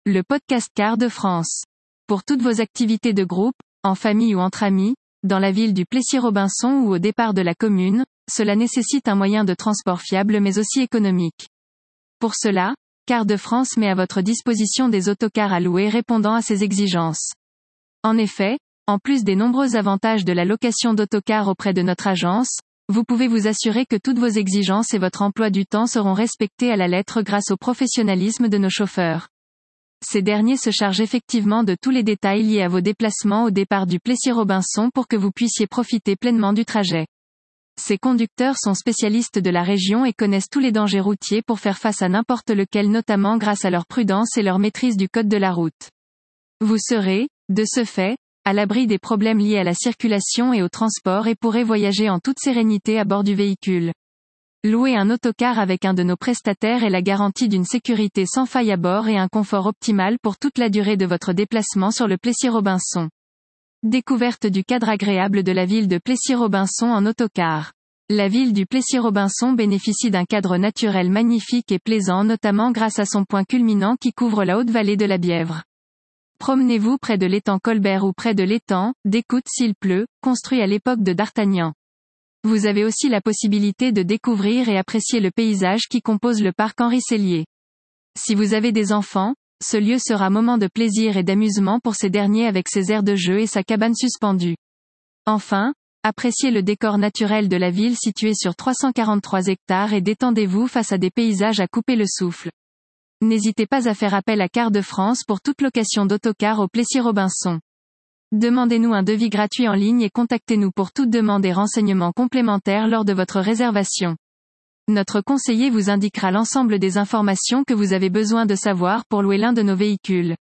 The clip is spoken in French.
le podcast Cars de France. Pour toutes vos activités de groupe, en famille ou entre amis, dans la ville du Plessis-Robinson ou au départ de la commune, cela nécessite un moyen de transport fiable mais aussi économique. Pour cela, Cars de France met à votre disposition des autocars à louer répondant à ces exigences. En effet, en plus des nombreux avantages de la location d'autocars auprès de notre agence, vous pouvez vous assurer que toutes vos exigences et votre emploi du temps seront respectés à la lettre grâce au professionnalisme de nos chauffeurs. Ces derniers se chargent effectivement de tous les détails liés à vos déplacements au départ du Plessis-Robinson pour que vous puissiez profiter pleinement du trajet. Ces conducteurs sont spécialistes de la région et connaissent tous les dangers routiers pour faire face à n'importe lequel, notamment grâce à leur prudence et leur maîtrise du code de la route. Vous serez, de ce fait, à l'abri des problèmes liés à la circulation et au transport et pourrez voyager en toute sérénité à bord du véhicule. Louer un autocar avec un de nos prestataires est la garantie d'une sécurité sans faille à bord et un confort optimal pour toute la durée de votre déplacement sur le Plessis-Robinson. Découverte du cadre agréable de la ville de Plessis-Robinson en autocar. La ville du Plessis-Robinson bénéficie d'un cadre naturel magnifique et plaisant, notamment grâce à son point culminant qui couvre la haute vallée de la Bièvre. Promenez-vous près de l'étang Colbert ou près de l'étang d'Écoute s'il pleut, construit à l'époque de D'Artagnan. Vous avez aussi la possibilité de découvrir et apprécier le paysage qui compose le parc Henri Sellier. Si vous avez des enfants, ce lieu sera moment de plaisir et d'amusement pour ces derniers avec ses aires de jeu et sa cabane suspendue. Enfin, appréciez le décor naturel de la ville située sur 343 hectares et détendez-vous face à des paysages à couper le souffle. N'hésitez pas à faire appel à Cars de France pour toute location d'autocar au Plessis-Robinson. Demandez-nous un devis gratuit en ligne et contactez-nous pour toute demande et renseignements complémentaires lors de votre réservation. Notre conseiller vous indiquera l'ensemble des informations que vous avez besoin de savoir pour louer l'un de nos véhicules.